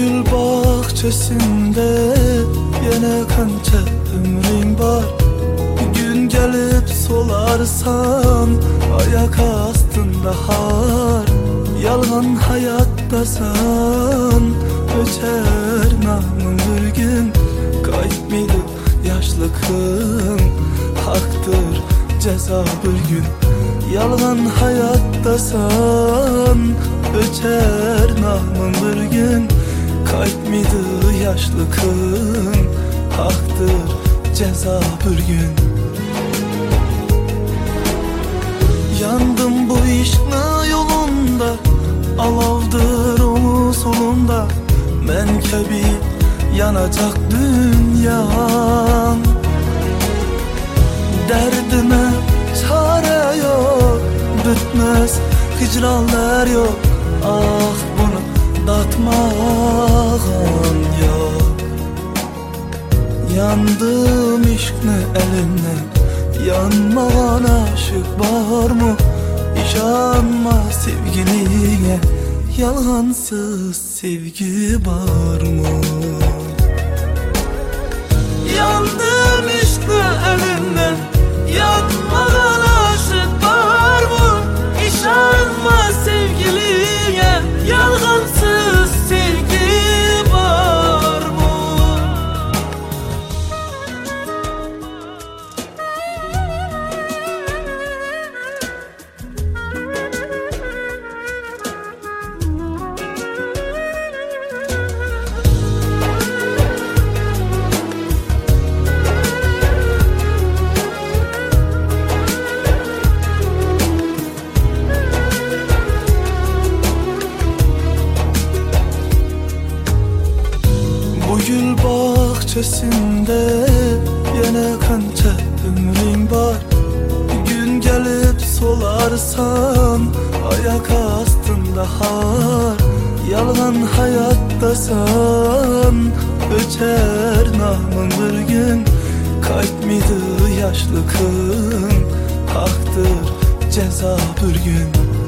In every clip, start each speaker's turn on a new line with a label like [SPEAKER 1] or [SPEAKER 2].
[SPEAKER 1] gül bahçesinde yine kança ömrün var. Gün gelip solarsan ayak astında har. Yalgan hayatdasan öçer namın bir gün. Kayıtmaydı yaşlıkın, haktır ceza bir gün. Yalgan hayatdasan öçer namın bir gün. Kayıtmaydı yaşlıkın, haktır ceza bir gün. Yandım bu işna yolunda, alavdır onu solunda. Men kebi yanacak dünyam. Derdime çare yok, bitmez hicranlar yok. Ah bunu datmağın yok. Yandım işkne elimden, yanmağan aşık var mı? İşanma sevgiline, yalgansız sevgi var mı? Yandım işkne elimden, yanmağan aşık var mı? İşanma sevgiline, yalgansız sevgi var mı? Bu gül bahçesinde yine kança ömrün var. Gün gelip solarsan ayak astında har. Yalgan hayatdasan öçer namın bir gün. Kayıtmaydı yaşlıkın, haktır ceza bir gün.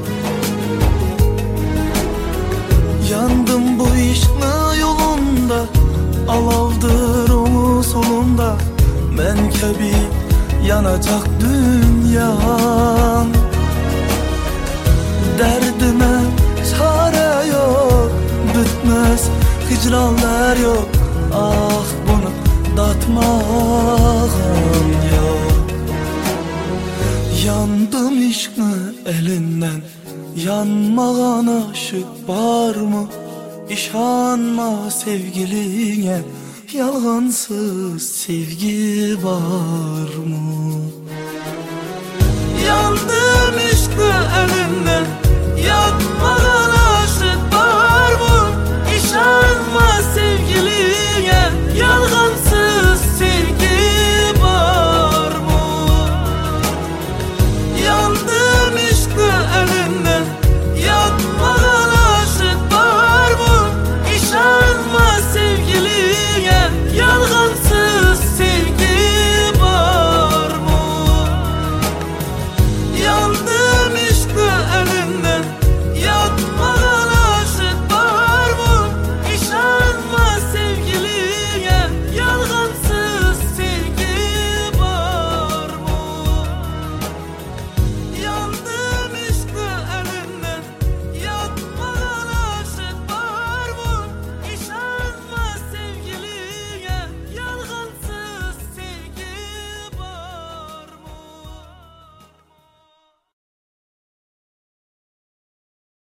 [SPEAKER 1] Yandım bu işna yolunda, alavdır onu solunda. Men kebi yanacak dünyam. Derdime çare yok, bitmez hicranlar yok. Ah bunu datmağın yok. Yandım işkni elinden, yanmağan aşık var mı? İşanma sevgiline, yalgansız sevgi var mı? Yandım işkni elinden, yanma